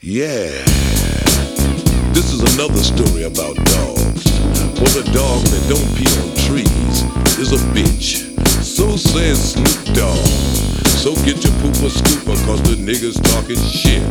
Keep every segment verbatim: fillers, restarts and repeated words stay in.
Yeah, this is another story about dogs. For the dog that don't pee on trees is a bitch. So says Snoop Dogg. So get your pooper scooper, cause the niggas talking shit.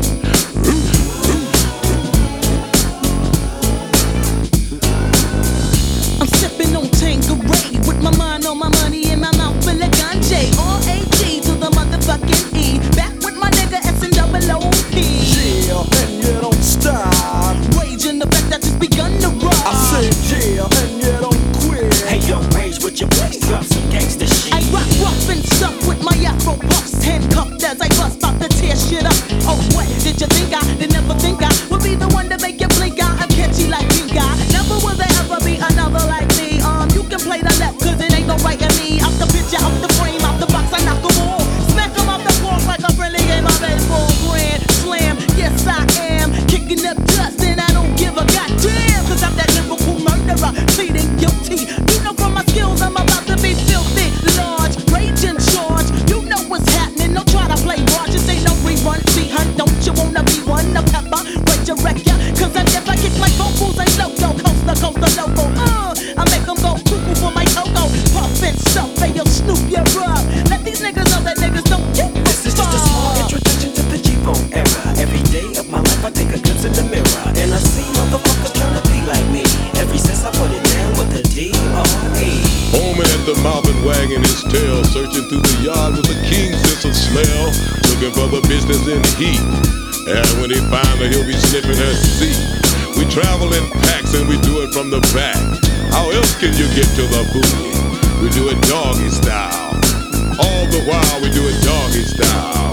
I'm sipping on Tanqueray with my mind on my money and my mouth full of ganja. R A G to the motherfucking E. Back with my nigga S and double O P. Yeah, and you don't stop. Raging the fact that it's begun to rock. I said yeah, and you don't quit. Hey yo, rage with your bass, drop some gangsta shit. I rock rough and stuff with my afro puffs, handcuffed as I bust out to tear shit up. Oh, what did you think I did never think I would be the one to make you blink out? I'm catchy like pink eye. Never will there ever be another like me. Um, you can play the left, cause it ain't no right in me. Out the picture, out the frame, out the box, I knock 'em all. Smack 'em off the floor like a friendly game of baseball. Grand slam, yes I am. Kicking up dust and I don't give a goddamn. Cause I'm that lyrical murderer, pleading guilty. You know from my skills I'm about to be filthy. Large, rage in charge. You know what's happening, don't try to play large. This ain't no rerun, see hun, don't you wanna be one? The pepper, resurrect ya. Cause I never kick my vocals and logo. Coast to coast the logo, uh I make them go cuckoo for my cocoa. Puff and stuff, hey yo, Snoop, you're up. Let these niggas know that niggas don't get no This is just a small introduction to the G-Bone era. Every day of my life I take a glimpse in the mirror, and I see motherfuckers trying to be like me. Ever since I put it down with the D R E. Homie at the mouth and wagging his tail, searching through the yard with a keen sense of smell, looking for the business in heat. And when he find her, he'll be sniffing her seat. We travel in packs and we do it from the back. How else can you get to the booty? We do it doggy style. All the while we do it doggy style.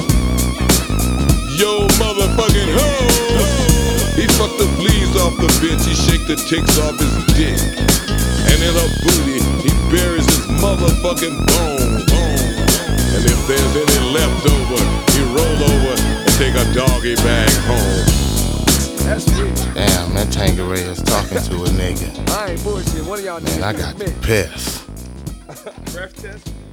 Yo, motherfucking ho! He fucked the fleas off the bitch, he shake the ticks off his dick. And in her booty, he buries his motherfucking bone. bone. And if there's any left over, he roll over and take a doggy bag home. That's rich. Damn, that Tanqueray is talking to a nigga. I ain't bullshit. One of y'all Man, I niggas got admit. pissed. Breath test.